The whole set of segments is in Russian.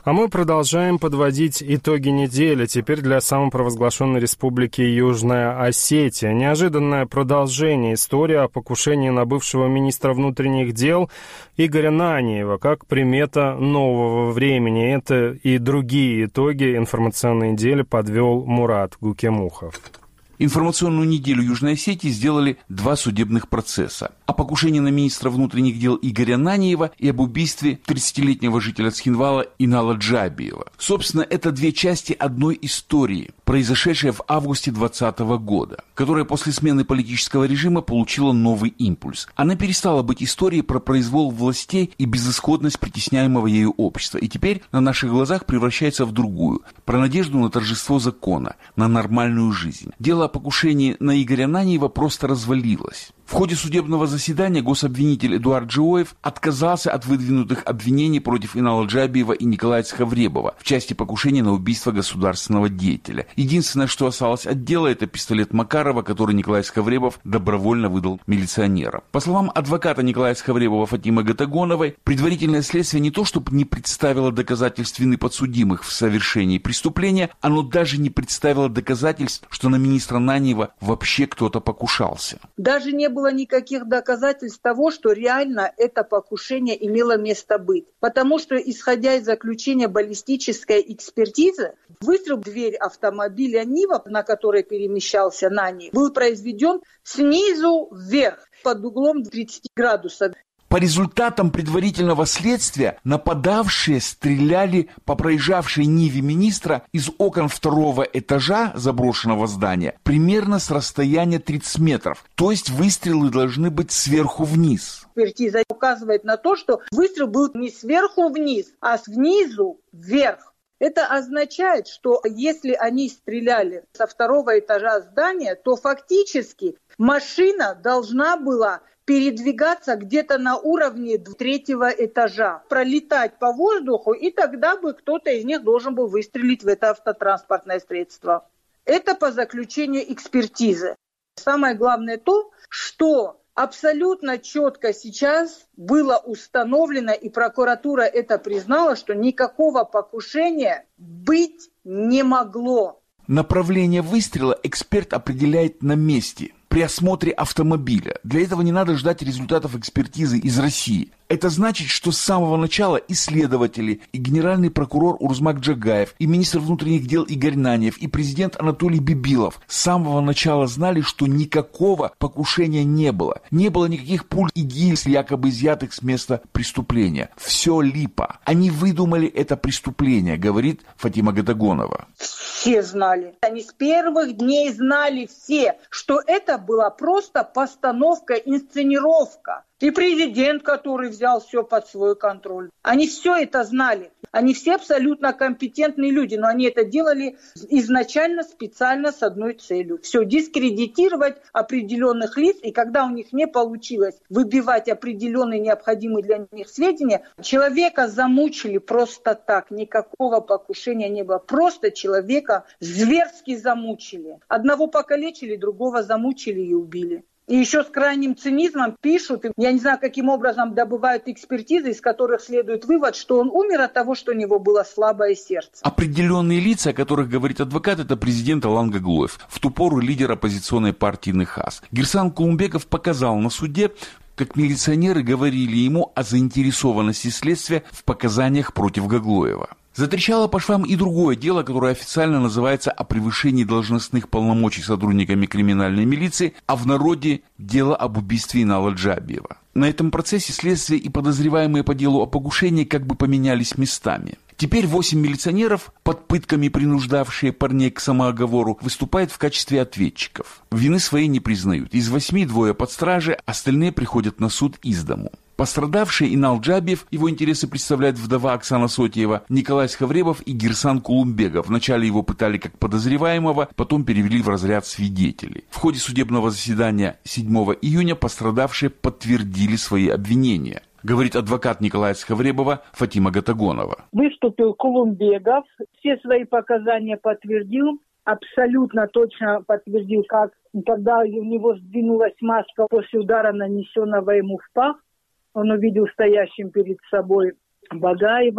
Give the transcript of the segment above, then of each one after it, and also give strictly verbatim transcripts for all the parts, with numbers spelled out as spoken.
А мы продолжаем подводить итоги недели. Теперь для самопровозглашенной республики Южная Осетия. Неожиданное продолжение истории о покушении на бывшего министра внутренних дел Игоря Наниева, как примета нового времени. Это и другие итоги информационной недели подвел Мурат Гукемухов. Информационную неделю Южной Осетии сделали два судебных процесса. О покушении на министра внутренних дел Игоря Наниева и об убийстве тридцатилетнего жителя Цхинвала Инала Джабиева. Собственно, это две части одной истории, произошедшей в августе двадцатого года, которая после смены политического режима получила новый импульс. Она перестала быть историей про произвол властей и безысходность притесняемого ею общества, и теперь на наших глазах превращается в другую, про надежду на торжество закона, на нормальную жизнь. Дело о покушении на Игоря Наниева просто развалилось. В ходе судебного заседания гособвинитель Эдуард Джиоев отказался от выдвинутых обвинений против Инала Джабиева и Николая Цхавребова в части покушения на убийство государственного деятеля. Единственное, что осталось от дела, это пистолет Макарова, который Николай Цхавребов добровольно выдал милиционерам. По словам адвоката Николая Цхавребова Фатимы Гатагоновой, предварительное следствие не то чтобы не представило доказательств вины подсудимых в совершении преступления, оно даже не представило доказательств, что на министра Наниева вообще кто-то покушался. Даже не было никаких доказательств того, что реально это покушение имело место быть. Потому что, исходя из заключения баллистической экспертизы, выстрел в дверь автомобиля Нива, на которой перемещался Наниев, был произведен снизу вверх, под углом тридцать градусов. По результатам предварительного следствия нападавшие стреляли по проезжавшей Ниве министра из окон второго этажа заброшенного здания примерно с расстояния тридцать метров. То есть выстрелы должны быть сверху вниз. Экспертиза указывает на то, что выстрел был не сверху вниз, а снизу вверх. Это означает, что если они стреляли со второго этажа здания, то фактически машина должна была передвигаться где-то на уровне третьего этажа, пролетать по воздуху, и тогда бы кто-то из них должен был выстрелить в это автотранспортное средство. Это по заключению экспертизы. Самое главное то, что абсолютно четко сейчас было установлено, и прокуратура это признала, что никакого покушения быть не могло. Направление выстрела эксперт определяет на месте, при осмотре автомобиля. Для этого не надо ждать результатов экспертизы из России. Это значит, что с самого начала и следователи, и генеральный прокурор Урзмак Джагаев, и министр внутренних дел Игорь Наниев, и президент Анатолий Бибилов с самого начала знали, что никакого покушения не было. Не было никаких пуль и гильз, якобы изъятых с места преступления. Все липа. Они выдумали это преступление, говорит Фатима Гатагонова. Все знали. Они с первых дней знали все, что это была просто постановка, инсценировка. И президент, который взял все под свой контроль. Они все это знали. Они все абсолютно компетентные люди, но они это делали изначально специально с одной целью. Все, дискредитировать определенных лиц, и когда у них не получилось выбивать определенные необходимые для них сведения, человека замучили просто так, никакого покушения не было. Просто человека зверски замучили. Одного покалечили, другого замучили и убили. И еще с крайним цинизмом пишут, я не знаю, каким образом добывают экспертизы, из которых следует вывод, что он умер от того, что у него было слабое сердце. Определенные лица, о которых говорит адвокат, это президент Алан Гаглоев, в ту пору лидер оппозиционной партии Нехас. Гирсан Кулумбеков показал на суде, как милиционеры говорили ему о заинтересованности следствия в показаниях против Гаглоева. Затрещало по швам и другое дело, которое официально называется о превышении должностных полномочий сотрудниками криминальной милиции, а в народе дело об убийстве Инала Джабиева. На этом процессе следствие и подозреваемые по делу о покушении как бы поменялись местами. Теперь восемь милиционеров, под пытками принуждавшие парней к самооговору, выступают в качестве ответчиков. Вины своей не признают. Из восьми двое под стражей, остальные приходят на суд из дому. Пострадавший Инал Джабиев, его интересы представляет вдова Оксана Сотиева, Николай Цхавребов и Гирсан Кулумбеков. Вначале его пытали как подозреваемого, потом перевели в разряд свидетелей. В ходе судебного заседания седьмого июня пострадавшие подтвердили свои обвинения, говорит адвокат Николая Цхавребова Фатима Гатагонова. Выступил Кулумбеков, все свои показания подтвердил, абсолютно точно подтвердил, как когда у него сдвинулась маска после удара, нанесенного ему в пах. Он увидел стоящим перед собой Багаева.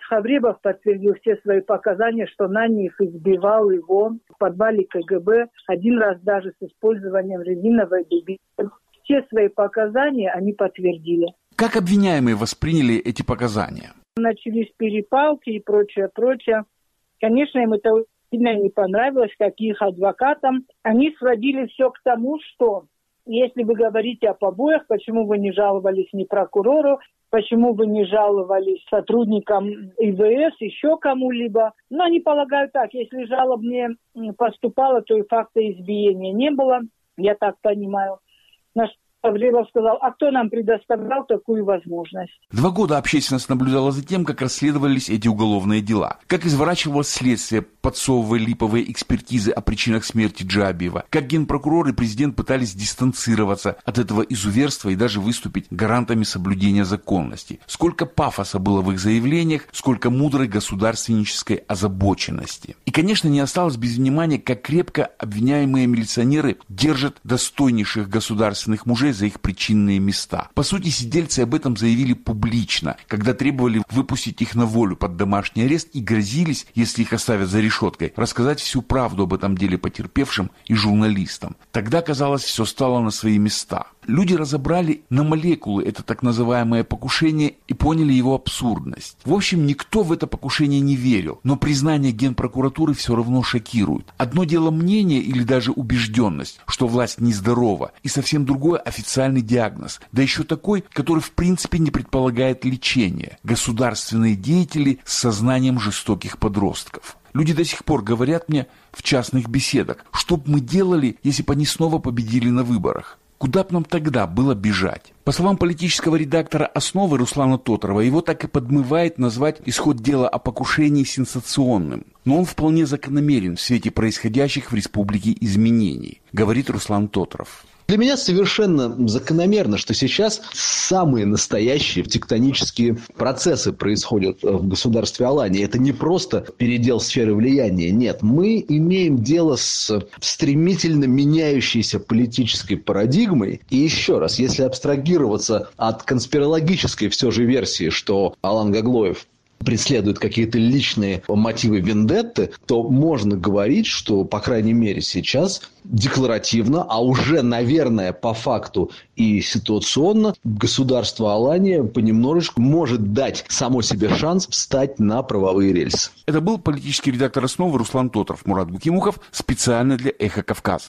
Хавребов подтвердил все свои показания, что Наньев избивал его в подвале ка гэ бэ, один раз даже с использованием резиновой дубинки. Все свои показания они подтвердили. Как обвиняемые восприняли эти показания? Начались перепалки и прочее, прочее. Конечно, им это сильно не понравилось, как их адвокатам. Они сводили все к тому, что если вы говорите о побоях, почему вы не жаловались ни прокурору, почему вы не жаловались сотрудникам и вэ эс, еще кому-либо. Но они полагают так, если жалоб не поступало, то и факта избиения не было, я так понимаю. Наш Хавребов сказал, а кто нам предоставлял такую возможность? Два года общественность наблюдала за тем, как расследовались эти уголовные дела, как изворачивалось следствие, подсовывая липовые экспертизы о причинах смерти Джабиева, как генпрокурор и президент пытались дистанцироваться от этого изуверства и даже выступить гарантами соблюдения законности. Сколько пафоса было в их заявлениях, сколько мудрой государственнической озабоченности. И, конечно, не осталось без внимания, как крепко обвиняемые милиционеры держат достойнейших государственных мужей за их причинные места. По сути, сидельцы об этом заявили публично, когда требовали выпустить их на волю под домашний арест и грозились, если их оставят за решеткой, рассказать всю правду об этом деле потерпевшим и журналистам. Тогда, казалось, все стало на свои места. Люди разобрали на молекулы это так называемое покушение и поняли его абсурдность. В общем, никто в это покушение не верил, но признание Генпрокуратуры все равно шокирует. Одно дело мнение или даже убежденность, что власть нездорова, и совсем другое официальный диагноз, да еще такой, который в принципе не предполагает лечения. Государственные деятели с сознанием жестоких подростков. Люди до сих пор говорят мне в частных беседах, что бы мы делали, если бы они снова победили на выборах. Куда бы нам тогда было бежать? По словам политического редактора «Основы» Руслана Тотрова, его так и подмывает назвать исход дела о покушении сенсационным. Но он вполне закономерен в свете происходящих в республике изменений, говорит Руслан Тотров. Для меня совершенно закономерно, что сейчас самые настоящие тектонические процессы происходят в государстве Алании. Это не просто передел сферы влияния. Нет, мы имеем дело с стремительно меняющейся политической парадигмой. И еще раз, если абстрагироваться от конспирологической все же версии, что Алан Гаглоев преследует какие-то личные мотивы вендетты, то можно говорить, что, по крайней мере, сейчас декларативно, а уже, наверное, по факту и ситуационно, государство Алания понемножечку может дать само себе шанс встать на правовые рельсы. Это был политический редактор «Основы» Руслан Тотров. Мурат Гукимухов специально для «Эхо Кавказа».